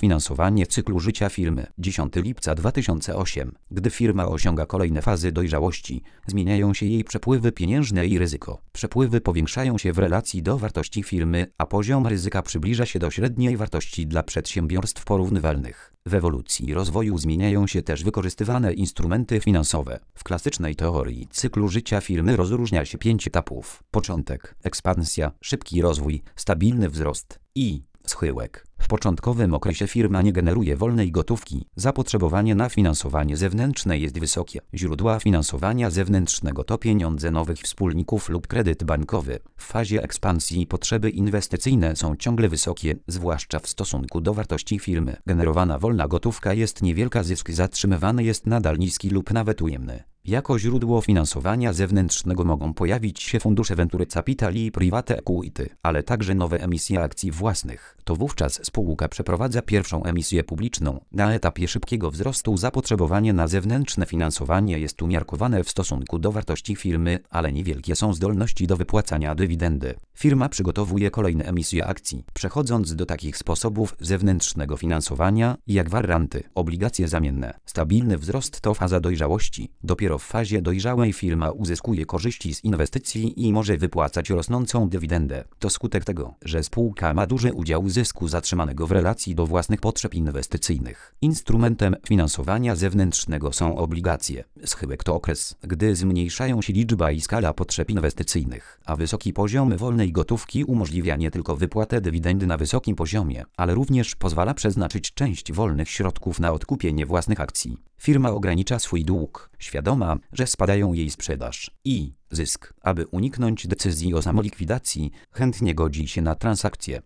Finansowanie cyklu życia firmy. 10 lipca 2008. Gdy firma osiąga kolejne fazy dojrzałości, zmieniają się jej przepływy pieniężne i ryzyko. Przepływy powiększają się w relacji do wartości firmy, a poziom ryzyka przybliża się do średniej wartości dla przedsiębiorstw porównywalnych. W ewolucji i rozwoju zmieniają się też wykorzystywane instrumenty finansowe. W klasycznej teorii cyklu życia firmy rozróżnia się 5 etapów. Początek, ekspansja, szybki rozwój, stabilny wzrost i schyłek. W początkowym okresie firma nie generuje wolnej gotówki. Zapotrzebowanie na finansowanie zewnętrzne jest wysokie. Źródła finansowania zewnętrznego to pieniądze nowych wspólników lub kredyt bankowy. W fazie ekspansji potrzeby inwestycyjne są ciągle wysokie, zwłaszcza w stosunku do wartości firmy. Generowana wolna gotówka jest niewielka, zysk zatrzymywany jest nadal niski lub nawet ujemny. Jako źródło finansowania zewnętrznego mogą pojawić się fundusze venture capital i private equity, ale także nowe emisje akcji własnych. To wówczas spółka przeprowadza pierwszą emisję publiczną. Na etapie szybkiego wzrostu zapotrzebowanie na zewnętrzne finansowanie jest umiarkowane w stosunku do wartości firmy, ale niewielkie są zdolności do wypłacania dywidendy. Firma przygotowuje kolejne emisje akcji, przechodząc do takich sposobów zewnętrznego finansowania, jak waranty, obligacje zamienne. Stabilny wzrost to faza dojrzałości. Dopiero w fazie dojrzałej firma uzyskuje korzyści z inwestycji i może wypłacać rosnącą dywidendę. To skutek tego, że spółka ma duży udział zysku zatrzymanego w relacji do własnych potrzeb inwestycyjnych. Instrumentem finansowania zewnętrznego są obligacje. Schyłek to okres, gdy zmniejszają się liczba i skala potrzeb inwestycyjnych, a wysoki poziom wolnej gotówki umożliwia nie tylko wypłatę dywidendy na wysokim poziomie, ale również pozwala przeznaczyć część wolnych środków na odkupienie własnych akcji. Firma ogranicza swój dług, świadoma, że spadają jej sprzedaż i zysk. Aby uniknąć decyzji o samolikwidacji, chętnie godzi się na transakcję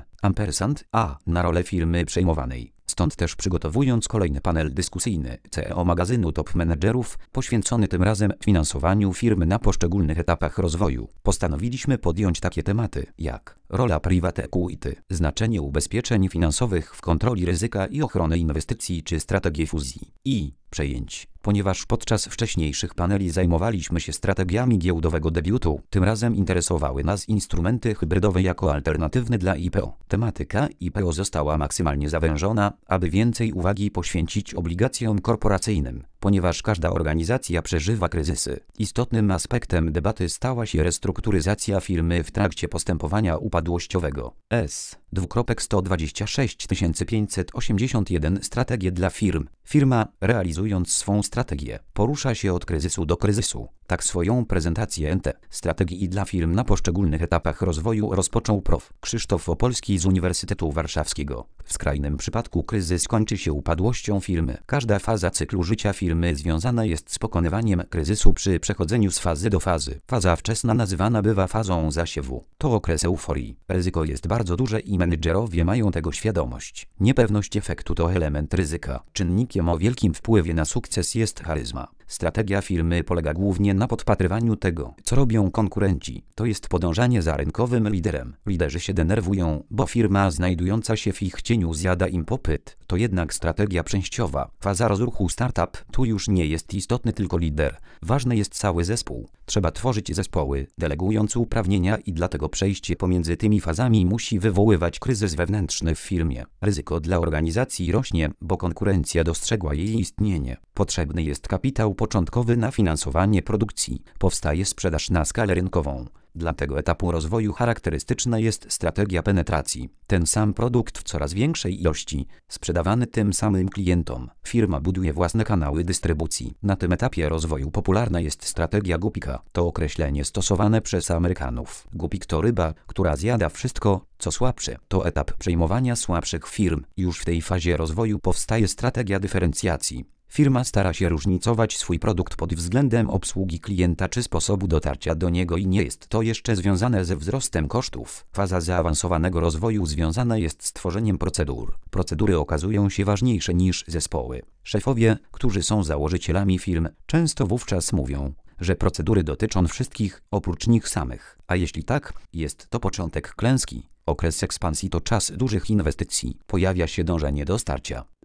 A na rolę firmy przejmowanej. Stąd też przygotowując kolejny panel dyskusyjny CEO magazynu Top Menedżerów, poświęcony tym razem finansowaniu firmy na poszczególnych etapach rozwoju, postanowiliśmy podjąć takie tematy jak rola private equity, znaczenie ubezpieczeń finansowych w kontroli ryzyka i ochrony inwestycji czy strategie fuzji i przejęć. Ponieważ podczas wcześniejszych paneli zajmowaliśmy się strategiami giełdowego debiutu, tym razem interesowały nas instrumenty hybrydowe jako alternatywne dla IPO. Tematyka IPO została maksymalnie zawężona, aby więcej uwagi poświęcić obligacjom korporacyjnym, ponieważ każda organizacja przeżywa kryzysy. Istotnym aspektem debaty stała się restrukturyzacja firmy w trakcie postępowania upadłościowego. S. Strategie dla firm. Firma, realizując swą strategię, porusza się od kryzysu do kryzysu. Tak swoją prezentację strategii dla firm na poszczególnych etapach rozwoju rozpoczął prof. Krzysztof Opolski z Uniwersytetu Warszawskiego. W skrajnym przypadku kryzys kończy się upadłością firmy. Każda faza cyklu życia firmy związana jest z pokonywaniem kryzysu przy przechodzeniu z fazy do fazy. Faza wczesna nazywana bywa fazą zasiewu. To okres euforii. Ryzyko jest bardzo duże i menedżerowie mają tego świadomość. Niepewność efektu to element ryzyka. Czynnikiem o wielkim wpływie na sukces jest charyzma. Strategia firmy polega głównie na podpatrywaniu tego, co robią konkurenci. To jest podążanie za rynkowym liderem. Liderzy się denerwują, bo firma znajdująca się w ich cieniu zjada im popyt. To jednak strategia przejściowa. Faza rozruchu startup. Tu już nie jest istotny tylko lider. Ważny jest cały zespół. Trzeba tworzyć zespoły, delegując uprawnienia i dlatego przejście pomiędzy tymi fazami musi wywoływać kryzys wewnętrzny w firmie. Ryzyko dla organizacji rośnie, bo konkurencja dostrzegła jej istnienie. Potrzebny jest kapitał początkowy na finansowanie produkcji. Powstaje sprzedaż na skalę rynkową. Dla tego etapu rozwoju charakterystyczna jest strategia penetracji. Ten sam produkt w coraz większej ilości, sprzedawany tym samym klientom. Firma buduje własne kanały dystrybucji. Na tym etapie rozwoju popularna jest strategia gupika. To określenie stosowane przez Amerykanów. Gupik to ryba, która zjada wszystko, co słabsze. To etap przejmowania słabszych firm. Już w tej fazie rozwoju powstaje strategia dyferencjacji. Firma stara się różnicować swój produkt pod względem obsługi klienta czy sposobu dotarcia do niego i nie jest to jeszcze związane ze wzrostem kosztów. Faza zaawansowanego rozwoju związana jest z tworzeniem procedur. Procedury okazują się ważniejsze niż zespoły. Szefowie, którzy są założycielami firm, często wówczas mówią, że procedury dotyczą wszystkich oprócz nich samych. A jeśli tak, jest to początek klęski. Okres ekspansji to czas dużych inwestycji. Pojawia się dążenie do starcia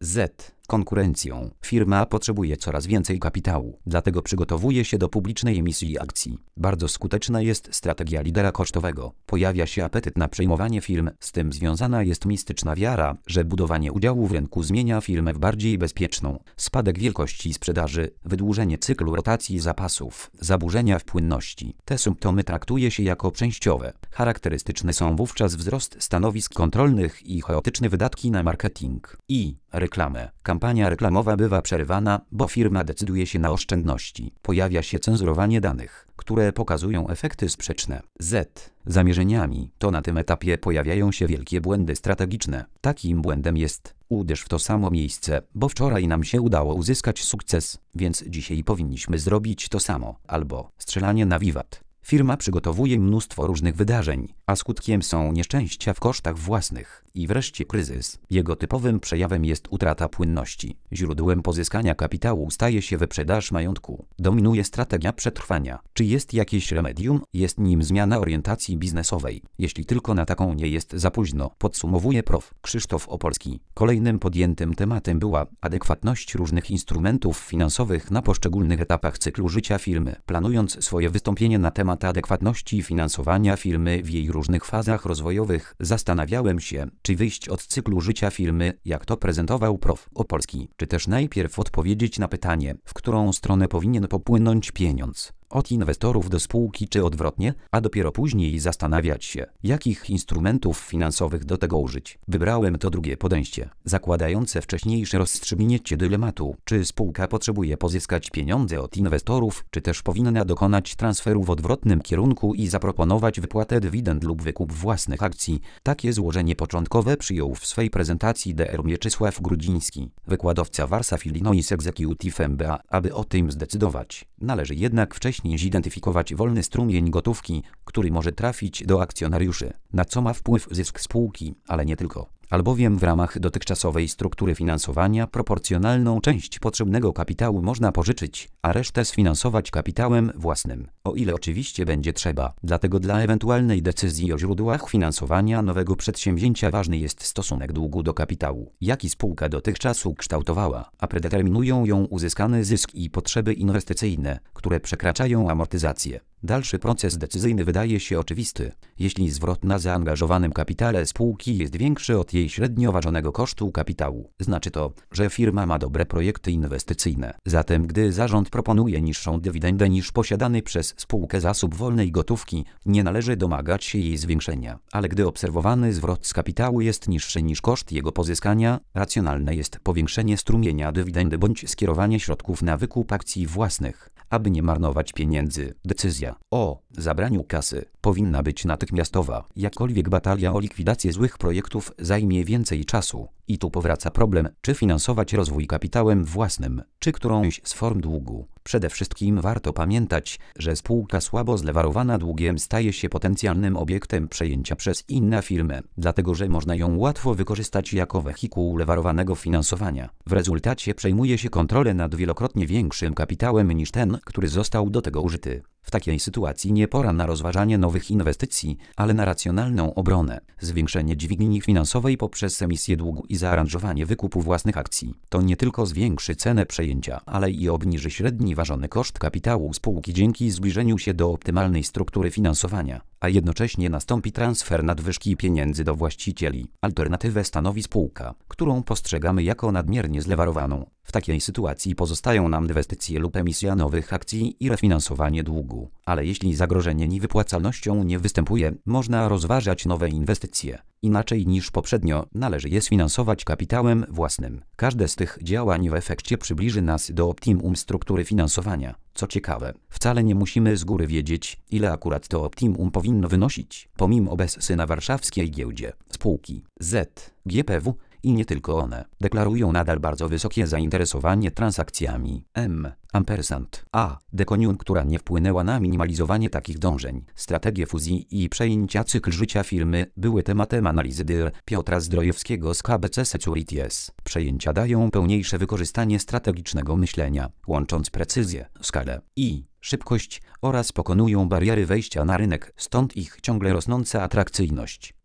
Z. Konkurencją. Firma potrzebuje coraz więcej kapitału, dlatego przygotowuje się do publicznej emisji akcji. Bardzo skuteczna jest strategia lidera kosztowego. Pojawia się apetyt na przejmowanie firm, z tym związana jest mistyczna wiara, że budowanie udziału w rynku zmienia firmę w bardziej bezpieczną. Spadek wielkości sprzedaży, wydłużenie cyklu rotacji zapasów, zaburzenia w płynności. Te symptomy traktuje się jako częściowe. Charakterystyczne są wówczas wzrost stanowisk kontrolnych i chaotyczne wydatki na marketing i reklamę. Kampania reklamowa bywa przerywana, bo firma decyduje się na oszczędności. Pojawia się cenzurowanie danych, które pokazują efekty sprzeczne z zamierzeniami. To na tym etapie pojawiają się wielkie błędy strategiczne. Takim błędem jest: uderz w to samo miejsce, bo wczoraj nam się udało uzyskać sukces, więc dzisiaj powinniśmy zrobić to samo. Albo strzelanie na wiwat. Firma przygotowuje mnóstwo różnych wydarzeń, a skutkiem są nieszczęścia w kosztach własnych. I wreszcie kryzys. Jego typowym przejawem jest utrata płynności. Źródłem pozyskania kapitału staje się wyprzedaż majątku. Dominuje strategia przetrwania. Czy jest jakieś remedium? Jest nim zmiana orientacji biznesowej. Jeśli tylko na taką nie jest za późno, podsumowuje prof. Krzysztof Opolski. Kolejnym podjętym tematem była adekwatność różnych instrumentów finansowych na poszczególnych etapach cyklu życia firmy. Planując swoje wystąpienie na temat adekwatności finansowania firmy w jej różnych fazach rozwojowych, zastanawiałem się, czy wyjść od cyklu życia firmy, jak to prezentował prof. Opolski, czy też najpierw odpowiedzieć na pytanie, w którą stronę powinien popłynąć pieniądz. Od inwestorów do spółki czy odwrotnie, a dopiero później zastanawiać się, jakich instrumentów finansowych do tego użyć. Wybrałem to drugie podejście, zakładające wcześniejsze rozstrzygnięcie dylematu, czy spółka potrzebuje pozyskać pieniądze od inwestorów, czy też powinna dokonać transferu w odwrotnym kierunku i zaproponować wypłatę dywidend lub wykup własnych akcji. Takie złożenie początkowe przyjął w swej prezentacji dr Mieczysław Grudziński, wykładowca Warsaw Illinois Executive MBA. Aby o tym zdecydować, należy jednak wcześniej zidentyfikować wolny strumień gotówki, który może trafić do akcjonariuszy, na co ma wpływ zysk spółki, ale nie tylko. Albowiem w ramach dotychczasowej struktury finansowania proporcjonalną część potrzebnego kapitału można pożyczyć, a resztę sfinansować kapitałem własnym, o ile oczywiście będzie trzeba. Dlatego dla ewentualnej decyzji o źródłach finansowania nowego przedsięwzięcia ważny jest stosunek długu do kapitału, jaki spółka dotychczas ukształtowała, a predeterminują ją uzyskany zysk i potrzeby inwestycyjne, które przekraczają amortyzację. Dalszy proces decyzyjny wydaje się oczywisty. Jeśli zwrot na zaangażowanym kapitale spółki jest większy od jej średnio ważonego kosztu kapitału, znaczy to, że firma ma dobre projekty inwestycyjne. Zatem gdy zarząd proponuje niższą dywidendę niż posiadany przez spółkę zasób wolnej gotówki, nie należy domagać się jej zwiększenia. Ale gdy obserwowany zwrot z kapitału jest niższy niż koszt jego pozyskania, racjonalne jest powiększenie strumienia dywidendy bądź skierowanie środków na wykup akcji własnych, aby nie marnować pieniędzy. Decyzja o zabraniu kasy powinna być natychmiastowa. Jakkolwiek batalia o likwidację złych projektów zajmie więcej czasu. I tu powraca problem, czy finansować rozwój kapitałem własnym, czy którąś z form długu. Przede wszystkim warto pamiętać, że spółka słabo zlewarowana długiem staje się potencjalnym obiektem przejęcia przez inną firmę, dlatego że można ją łatwo wykorzystać jako wehikuł lewarowanego finansowania. W rezultacie przejmuje się kontrolę nad wielokrotnie większym kapitałem niż ten, który został do tego użyty. W takiej sytuacji nie pora na rozważanie nowych inwestycji, ale na racjonalną obronę, zwiększenie dźwigni finansowej poprzez emisję długu i zaaranżowanie wykupu własnych akcji. To nie tylko zwiększy cenę przejęcia, ale i obniży średni ważony koszt kapitału spółki dzięki zbliżeniu się do optymalnej struktury finansowania, a jednocześnie nastąpi transfer nadwyżki pieniędzy do właścicieli. Alternatywę stanowi spółka, którą postrzegamy jako nadmiernie zlewarowaną. W takiej sytuacji pozostają nam inwestycje lub emisja nowych akcji i refinansowanie długu. Ale jeśli zagrożenie niewypłacalnością nie występuje, można rozważać nowe inwestycje. Inaczej niż poprzednio, należy je sfinansować kapitałem własnym. Każde z tych działań w efekcie przybliży nas do optimum struktury finansowania. Co ciekawe, wcale nie musimy z góry wiedzieć, ile akurat to optimum powinno wynosić. Pomimo obecny na warszawskiej giełdzie, spółki Z, GPW i nie tylko one deklarują nadal bardzo wysokie zainteresowanie transakcjami. A. Dekoniunktura nie wpłynęła na minimalizowanie takich dążeń. Strategie fuzji i przejęcia, cykl życia firmy były tematem analizy dr Piotra Zdrojewskiego z KBC Securities. Przejęcia dają pełniejsze wykorzystanie strategicznego myślenia, łącząc precyzję, skalę i szybkość oraz pokonują bariery wejścia na rynek, stąd ich ciągle rosnąca atrakcyjność.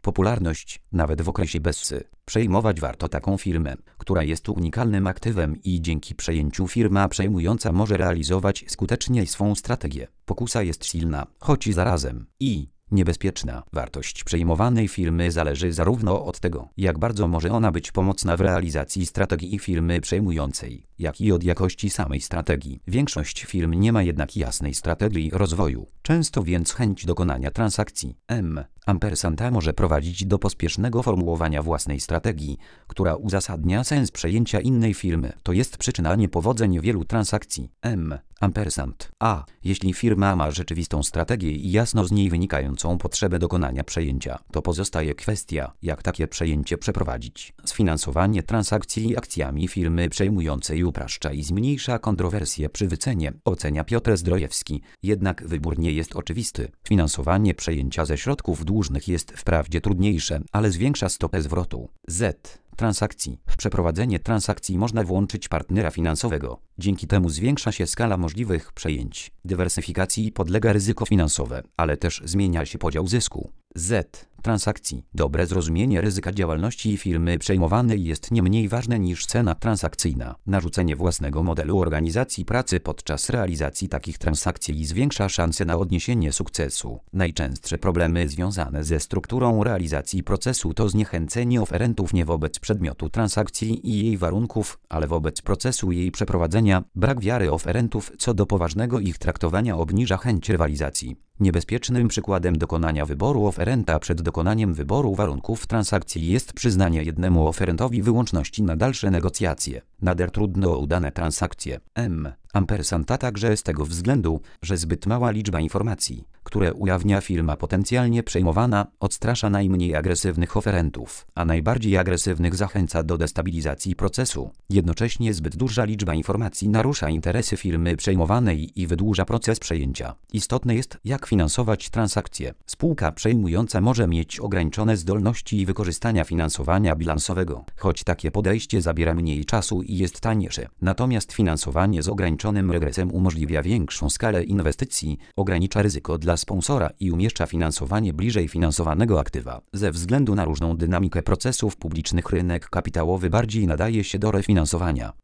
popularność, nawet w okresie bessy. Przejmować warto taką firmę, która jest unikalnym aktywem i dzięki przejęciu firma przejmująca może realizować skutecznie swą strategię. Pokusa jest silna, choć zarazem niebezpieczna. Wartość przejmowanej firmy zależy zarówno od tego, jak bardzo może ona być pomocna w realizacji strategii firmy przejmującej, jak i od jakości samej strategii. Większość firm nie ma jednak jasnej strategii rozwoju. Często więc chęć dokonania transakcji ampersanta może prowadzić do pospiesznego formułowania własnej strategii, która uzasadnia sens przejęcia innej firmy. To jest przyczyna niepowodzeń wielu transakcji. Ampersand. Jeśli firma ma rzeczywistą strategię i jasno z niej wynikającą potrzebę dokonania przejęcia, to pozostaje kwestia, jak takie przejęcie przeprowadzić. Sfinansowanie transakcji akcjami firmy przejmującej upraszcza i zmniejsza kontrowersje przy wycenie, ocenia Piotr Zdrojewski. Jednak wybór nie jest oczywisty. Finansowanie przejęcia ze środków dłużnych jest wprawdzie trudniejsze, ale zwiększa stopę zwrotu. Transakcji. W przeprowadzenie transakcji można włączyć partnera finansowego. Dzięki temu zwiększa się skala możliwych przejęć. Dywersyfikacji podlega ryzyko finansowe, ale też zmienia się podział zysku. Transakcji. Dobre zrozumienie ryzyka działalności firmy przejmowanej jest nie mniej ważne niż cena transakcyjna. Narzucenie własnego modelu organizacji pracy podczas realizacji takich transakcji zwiększa szanse na odniesienie sukcesu. Najczęstsze problemy związane ze strukturą realizacji procesu to zniechęcenie oferentów nie wobec przedmiotu transakcji i jej warunków, ale wobec procesu jej przeprowadzenia. Brak wiary oferentów co do poważnego ich traktowania obniża chęć rywalizacji. Niebezpiecznym przykładem dokonania wyboru oferenta przed dokonaniem wyboru warunków transakcji jest przyznanie jednemu oferentowi wyłączności na dalsze negocjacje. Nader trudno o udane transakcje. Ampersanta także z tego względu, że zbyt mała liczba informacji, które ujawnia firma potencjalnie przejmowana, odstrasza najmniej agresywnych oferentów, a najbardziej agresywnych zachęca do destabilizacji procesu. Jednocześnie zbyt duża liczba informacji narusza interesy firmy przejmowanej i wydłuża proces przejęcia. Istotne jest, jak finansować transakcje. Spółka przejmująca może mieć ograniczone zdolności wykorzystania finansowania bilansowego, choć takie podejście zabiera mniej czasu i jest tańsze. Natomiast finansowanie z ograniczonym regresem umożliwia większą skalę inwestycji, ogranicza ryzyko dla sponsora i umieszcza finansowanie bliżej finansowanego aktywa. Ze względu na różną dynamikę procesów publicznych rynek kapitałowy bardziej nadaje się do refinansowania.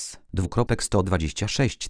126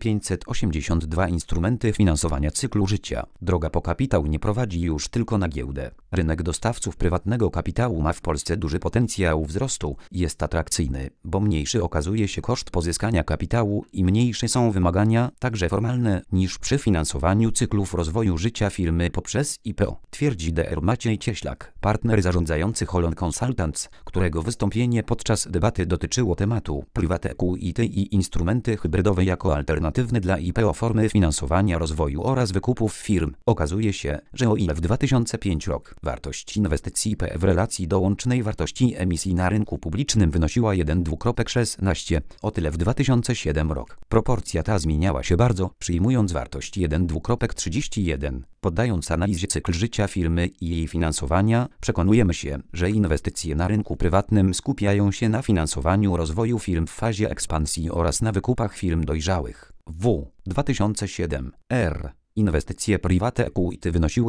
582 Instrumenty finansowania cyklu życia. Droga po kapitał nie prowadzi już tylko na giełdę. Rynek dostawców prywatnego kapitału ma w Polsce duży potencjał wzrostu i jest atrakcyjny, bo mniejszy okazuje się koszt pozyskania kapitału i mniejsze są wymagania, także formalne, niż przy finansowaniu cyklów rozwoju życia firmy poprzez IPO, twierdzi dr Maciej Cieślak, partner zarządzający Holon Consultants, którego wystąpienie podczas debaty dotyczyło tematu private equity i instrumenty hybrydowe jako alternatywne dla IPO formy finansowania rozwoju oraz wykupów firm. Okazuje się, że o ile w 2005 rok wartość inwestycji IPE w relacji do łącznej wartości emisji na rynku publicznym wynosiła 1,2,16, o tyle w 2007 rok proporcja ta zmieniała się bardzo, przyjmując wartość 1,2,31. Poddając analizie cykl życia firmy i jej finansowania, przekonujemy się, że inwestycje na rynku prywatnym skupiają się na finansowaniu rozwoju firm w fazie ekspansji oraz na wykupach firm dojrzałych. 2007 Inwestycje private equity wynosiły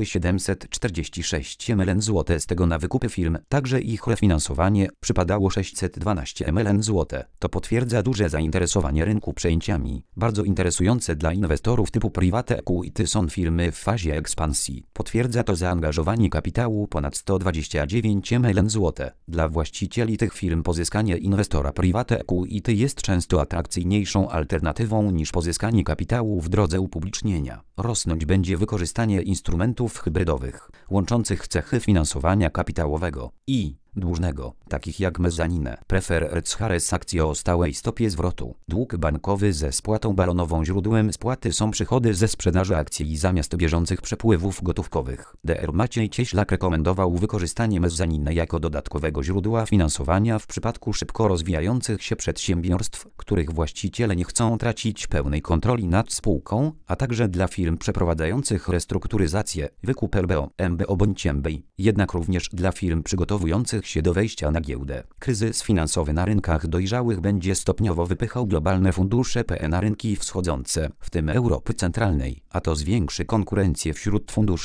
746 mln zł, z tego na wykupy firm, także ich refinansowanie, przypadało 612 mln zł. To potwierdza duże zainteresowanie rynku przejęciami. Bardzo interesujące dla inwestorów typu private equity są firmy w fazie ekspansji. Potwierdza to zaangażowanie kapitału ponad 129 mln zł. Dla właścicieli tych firm pozyskanie inwestora private equity jest często atrakcyjniejszą alternatywą niż pozyskanie kapitału w drodze upublicznienia. Rosnąć będzie wykorzystanie instrumentów hybrydowych, łączących cechy finansowania kapitałowego i dłużnego, takich jak mezzaninę, preferred shares, akcje o stałej stopie zwrotu. Dług bankowy ze spłatą balonową. Źródłem spłaty są przychody ze sprzedaży akcji zamiast bieżących przepływów gotówkowych. Dr Maciej Cieślak rekomendował wykorzystanie mezzaniny jako dodatkowego źródła finansowania w przypadku szybko rozwijających się przedsiębiorstw, których właściciele nie chcą tracić pełnej kontroli nad spółką, a także dla firm przeprowadzających restrukturyzację, wykup LBO, MBO bądź MBI, jednak również dla firm przygotowujących się do wejścia na giełdę. Kryzys finansowy na rynkach dojrzałych będzie stopniowo wypychał globalne fundusze PE na rynki wschodzące, w tym Europy Centralnej, a to zwiększy konkurencję wśród funduszy.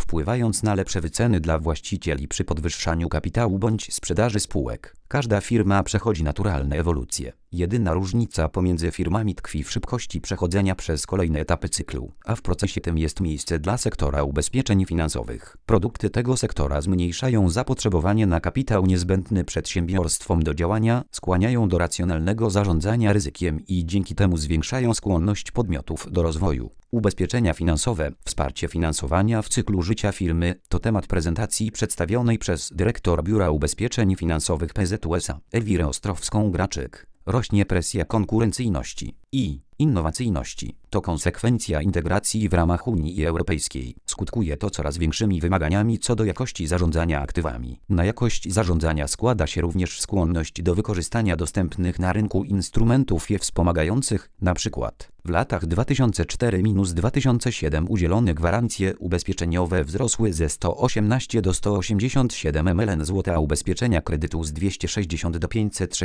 wpływając na lepsze wyceny dla właścicieli przy podwyższaniu kapitału bądź sprzedaży spółek. Każda firma przechodzi naturalne ewolucje. Jedyna różnica pomiędzy firmami tkwi w szybkości przechodzenia przez kolejne etapy cyklu, a w procesie tym jest miejsce dla sektora ubezpieczeń finansowych. Produkty tego sektora zmniejszają zapotrzebowanie na kapitał niezbędny przedsiębiorstwom do działania, skłaniają do racjonalnego zarządzania ryzykiem i dzięki temu zwiększają skłonność podmiotów do rozwoju. Ubezpieczenia finansowe, wsparcie finansowania w cyklu życia firmy to temat prezentacji przedstawionej przez dyrektor Biura Ubezpieczeń Finansowych PZU-SA, Elwirę Ostrowską-Graczyk. Rośnie presja konkurencyjności i innowacyjności. To konsekwencja integracji w ramach Unii Europejskiej. Skutkuje to coraz większymi wymaganiami co do jakości zarządzania aktywami. Na jakość zarządzania składa się również skłonność do wykorzystania dostępnych na rynku instrumentów je wspomagających, np. w latach 2004-2007 udzielone gwarancje ubezpieczeniowe wzrosły ze 118 do 187 mln zł, a ubezpieczenia kredytu z 260 do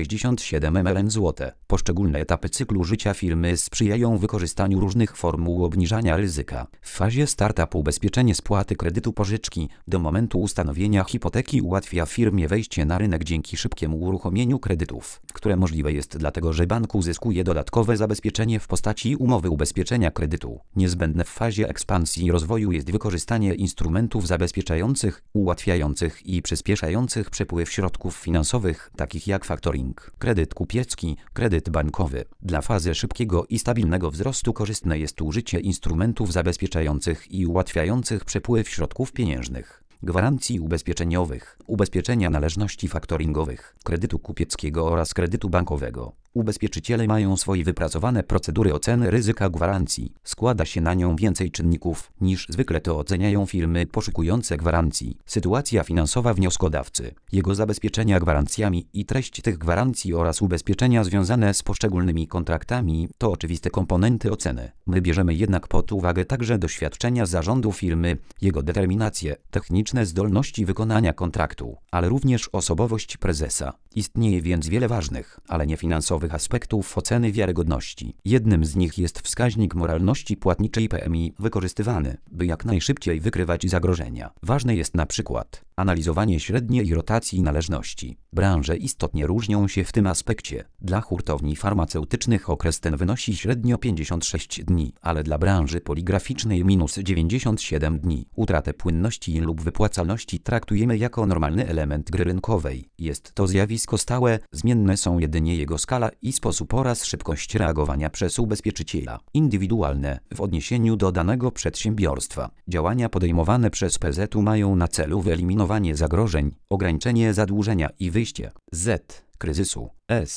567 mln zł. Poszczególne etapy cyklu życia firmy sprzyjają wykorzystaniu różnych formuł obniżania ryzyka. W fazie startupu ubezpieczenie spłaty kredytu pożyczki do momentu ustanowienia hipoteki ułatwia firmie wejście na rynek dzięki szybkiemu uruchomieniu kredytów, które możliwe jest dlatego, że bank uzyskuje dodatkowe zabezpieczenie w postaci umowy ubezpieczenia kredytu. Niezbędne w fazie ekspansji i rozwoju jest wykorzystanie instrumentów zabezpieczających, ułatwiających i przyspieszających przepływ środków finansowych, takich jak factoring, kredyt kupiecki, kredyt bankowy. Dla fazy szybkiego i stabilnego wzrostu korzystne jest użycie instrumentów zabezpieczających i ułatwiających przepływ środków pieniężnych, gwarancji ubezpieczeniowych, ubezpieczenia należności faktoringowych, kredytu kupieckiego oraz kredytu bankowego. Ubezpieczyciele mają swoje wypracowane procedury oceny ryzyka gwarancji. Składa się na nią więcej czynników, niż zwykle to oceniają firmy poszukujące gwarancji. Sytuacja finansowa wnioskodawcy, jego zabezpieczenia gwarancjami i treść tych gwarancji oraz ubezpieczenia związane z poszczególnymi kontraktami to oczywiste komponenty oceny. My bierzemy jednak pod uwagę także doświadczenia zarządu firmy, jego determinację, techniczne zdolności wykonania kontraktu, ale również osobowość prezesa. Istnieje więc wiele ważnych, ale nie finansowych aspektów oceny wiarygodności. Jednym z nich jest wskaźnik moralności płatniczej PMI wykorzystywany, by jak najszybciej wykrywać zagrożenia. Ważne jest na przykład analizowanie średniej rotacji należności. Branże istotnie różnią się w tym aspekcie. Dla hurtowni farmaceutycznych okres ten wynosi średnio 56 dni, ale dla branży poligraficznej minus 97 dni. Utratę płynności lub wypłacalności traktujemy jako normalny element gry rynkowej. Jest to zjawisko stałe, zmienne są jedynie jego skala i sposób oraz szybkość reagowania przez ubezpieczyciela. Indywidualne w odniesieniu do danego przedsiębiorstwa. Działania podejmowane przez PZU mają na celu wyeliminowanie zagrożeń, ograniczenie zadłużenia i wyjście z kryzysu.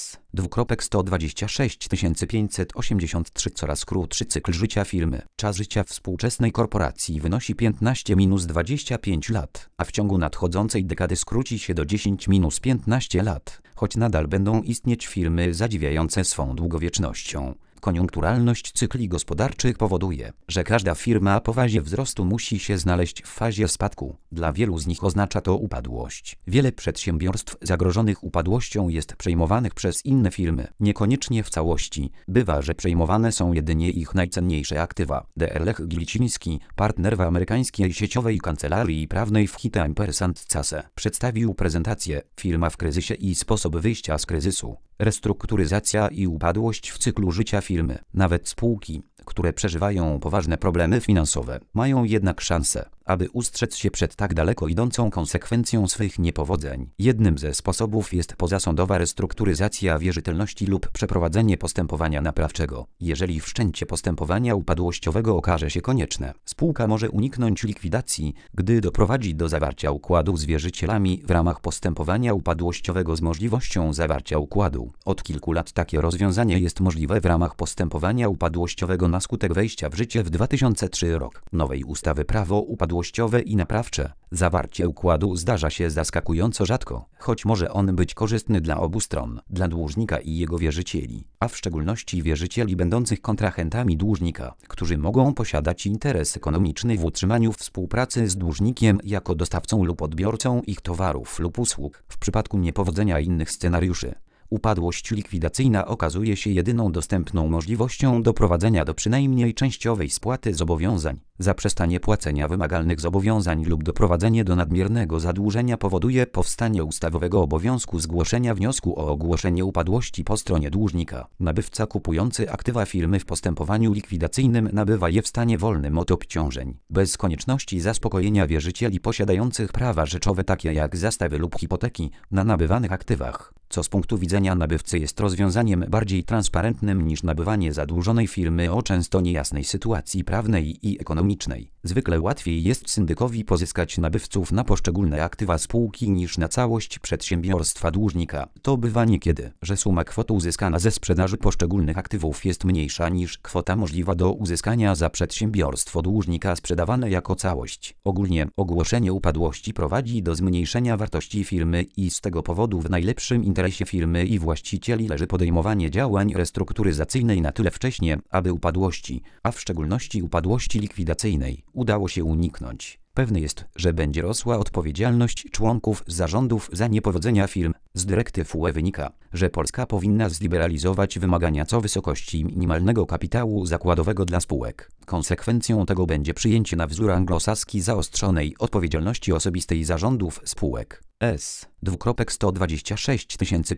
S. 523 coraz krótszy cykl życia firmy. Czas życia współczesnej korporacji wynosi 15-25 lat, a w ciągu nadchodzącej dekady skróci się do 10-15 lat, choć nadal będą istnieć firmy zadziwiające swą długowiecznością. Koniunkturalność cykli gospodarczych powoduje, że każda firma po fazie wzrostu musi się znaleźć w fazie spadku. Dla wielu z nich oznacza to upadłość. Wiele przedsiębiorstw zagrożonych upadłością jest przejmowanych przez inne firmy. Niekoniecznie w całości. Bywa, że przejmowane są jedynie ich najcenniejsze aktywa. Dr. Lech Giliciński, partner w amerykańskiej sieciowej kancelarii prawnej w Hitam Persant Case, przedstawił prezentację Firma w kryzysie i sposób wyjścia z kryzysu. Restrukturyzacja i upadłość w cyklu życia firmy. Nawet spółki, które przeżywają poważne problemy finansowe, mają jednak szansę, aby ustrzec się przed tak daleko idącą konsekwencją swych niepowodzeń. Jednym ze sposobów jest pozasądowa restrukturyzacja wierzytelności lub przeprowadzenie postępowania naprawczego. Jeżeli wszczęcie postępowania upadłościowego okaże się konieczne, spółka może uniknąć likwidacji, gdy doprowadzi do zawarcia układu z wierzycielami w ramach postępowania upadłościowego z możliwością zawarcia układu. Od kilku lat takie rozwiązanie jest możliwe w ramach postępowania upadłościowego na skutek wejścia w życie w 2003 rok nowej ustawy Prawo upadłościowe i naprawcze. Zawarcie układu zdarza się zaskakująco rzadko, choć może on być korzystny dla obu stron, dla dłużnika i jego wierzycieli, a w szczególności wierzycieli będących kontrahentami dłużnika, którzy mogą posiadać interes ekonomiczny w utrzymaniu współpracy z dłużnikiem jako dostawcą lub odbiorcą ich towarów lub usług w przypadku niepowodzenia innych scenariuszy. Upadłość likwidacyjna okazuje się jedyną dostępną możliwością doprowadzenia do przynajmniej częściowej spłaty zobowiązań. Zaprzestanie płacenia wymagalnych zobowiązań lub doprowadzenie do nadmiernego zadłużenia powoduje powstanie ustawowego obowiązku zgłoszenia wniosku o ogłoszenie upadłości po stronie dłużnika. Nabywca kupujący aktywa firmy w postępowaniu likwidacyjnym nabywa je w stanie wolnym od obciążeń, bez konieczności zaspokojenia wierzycieli posiadających prawa rzeczowe takie jak zastawy lub hipoteki na nabywanych aktywach, co z punktu widzenia nabywcy jest rozwiązaniem bardziej transparentnym niż nabywanie zadłużonej firmy o często niejasnej sytuacji prawnej i ekonomicznej. Zwykle łatwiej jest syndykowi pozyskać nabywców na poszczególne aktywa spółki niż na całość przedsiębiorstwa dłużnika. To bywa niekiedy, że suma kwot uzyskana ze sprzedaży poszczególnych aktywów jest mniejsza niż kwota możliwa do uzyskania za przedsiębiorstwo dłużnika sprzedawane jako całość. Ogólnie ogłoszenie upadłości prowadzi do zmniejszenia wartości firmy i z tego powodu w najlepszym interesie firmy i właścicieli leży podejmowanie działań restrukturyzacyjnej na tyle wcześnie, aby upadłości, a w szczególności upadłości likwidacyjnej, udało się uniknąć. Pewne jest, że będzie rosła odpowiedzialność członków zarządów za niepowodzenia firm. Z dyrektyw UE wynika, że Polska powinna zliberalizować wymagania co wysokości minimalnego kapitału zakładowego dla spółek. Konsekwencją tego będzie przyjęcie na wzór anglosaski zaostrzonej odpowiedzialności osobistej zarządów spółek. S.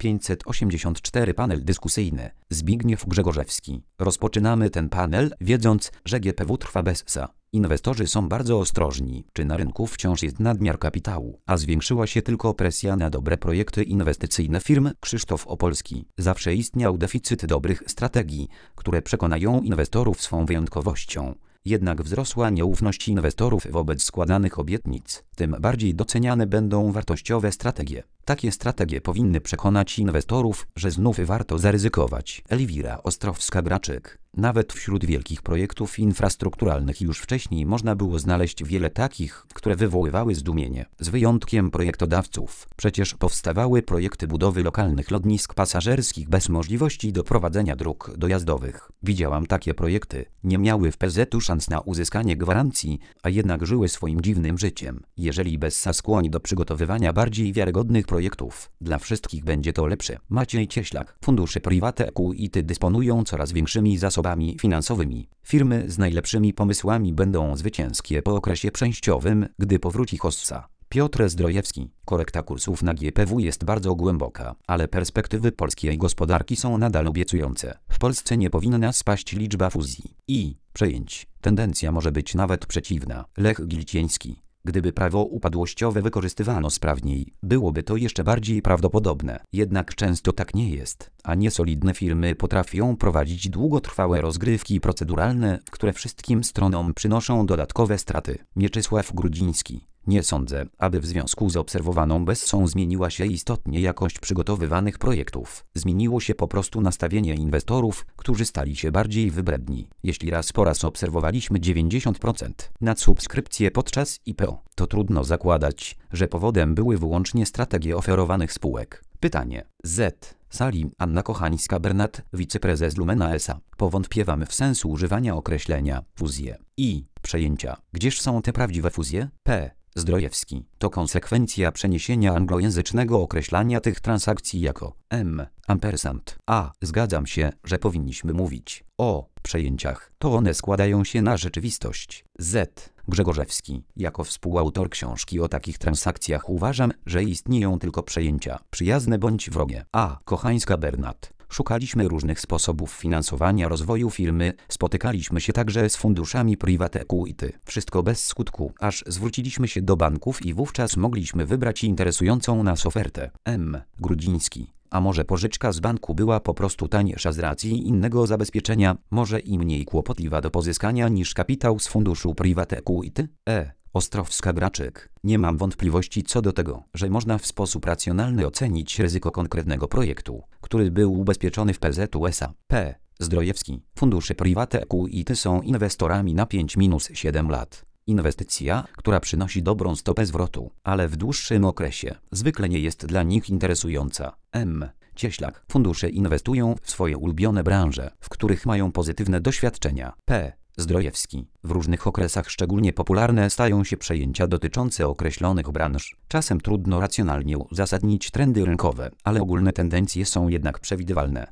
58584 Panel dyskusyjny. Zbigniew Grzegorzewski. Rozpoczynamy ten panel, wiedząc, że GPW trwa bez SA. Inwestorzy są bardzo ostrożni, czy na rynku wciąż jest nadmiar kapitału, a zwiększyła się tylko presja na dobre projekty inwestycyjne firm. Krzysztof Opolski. Zawsze istniał deficyt dobrych strategii, które przekonają inwestorów swą wyjątkowością. Jednak wzrosła nieufność inwestorów wobec składanych obietnic, tym bardziej doceniane będą wartościowe strategie. Takie strategie powinny przekonać inwestorów, że znów warto zaryzykować. Elwira Ostrowska-Graczyk. Nawet wśród wielkich projektów infrastrukturalnych już wcześniej można było znaleźć wiele takich, które wywoływały zdumienie. Z wyjątkiem projektodawców. Przecież powstawały projekty budowy lokalnych lotnisk pasażerskich bez możliwości doprowadzenia dróg dojazdowych. Widziałam takie projekty. Nie miały w PZU szans na uzyskanie gwarancji, a jednak żyły swoim dziwnym życiem. Jeżeli BESSA skłoni do przygotowywania bardziej wiarygodnych projektów, dla wszystkich będzie to lepsze. Maciej Cieślak. Fundusze private equity dysponują coraz większymi zasobami finansowymi. Firmy z najlepszymi pomysłami będą zwycięskie po okresie przejściowym, gdy powróci hossa. Piotr Zdrojewski. Korekta kursów na GPW jest bardzo głęboka, ale perspektywy polskiej gospodarki są nadal obiecujące. W Polsce nie powinna spaść liczba fuzji i przejęć. Tendencja może być nawet przeciwna. Lech Gilcieński. Gdyby prawo upadłościowe wykorzystywano sprawniej, byłoby to jeszcze bardziej prawdopodobne. Jednak często tak nie jest, a niesolidne firmy potrafią prowadzić długotrwałe rozgrywki proceduralne, które wszystkim stronom przynoszą dodatkowe straty. Mieczysław Grudziński. Nie sądzę, aby w związku z obserwowaną BESSą zmieniła się istotnie jakość przygotowywanych projektów. Zmieniło się po prostu nastawienie inwestorów, którzy stali się bardziej wybredni. Jeśli raz po raz obserwowaliśmy 90% nadsubskrypcje podczas IPO, to trudno zakładać, że powodem były wyłącznie strategie oferowanych spółek. Pytanie. Z. Sali Anna Kochańska-Bernat, wiceprezes Lumena S.A. Powątpiewam w sensu używania określenia fuzje i przejęcia. Gdzież są te prawdziwe fuzje? P. Zdrojewski. To konsekwencja przeniesienia anglojęzycznego określania tych transakcji jako ampersand. A. Zgadzam się, że powinniśmy mówić o przejęciach. To one składają się na rzeczywistość. Z. Grzegorzewski. Jako współautor książki o takich transakcjach uważam, że istnieją tylko przejęcia, przyjazne bądź wrogie. A. Kochańska-Bernat. Szukaliśmy różnych sposobów finansowania rozwoju firmy, spotykaliśmy się także z funduszami private equity. Wszystko bez skutku, aż zwróciliśmy się do banków i wówczas mogliśmy wybrać interesującą nas ofertę. Grudziński. A może pożyczka z banku była po prostu tańsza z racji innego zabezpieczenia, może i mniej kłopotliwa do pozyskania niż kapitał z funduszu private equity? Ostrowska-Graczyk. Nie mam wątpliwości co do tego, że można w sposób racjonalny ocenić ryzyko konkretnego projektu, który był ubezpieczony w PZU S.A. P. Zdrojewski. Fundusze private equity są inwestorami na 5-7 lat. Inwestycja, która przynosi dobrą stopę zwrotu, ale w dłuższym okresie zwykle nie jest dla nich interesująca. Cieślak. Fundusze inwestują w swoje ulubione branże, w których mają pozytywne doświadczenia. P. Zdrojewski. W różnych okresach szczególnie popularne stają się przejęcia dotyczące określonych branż. Czasem trudno racjonalnie uzasadnić trendy rynkowe, ale ogólne tendencje są jednak przewidywalne.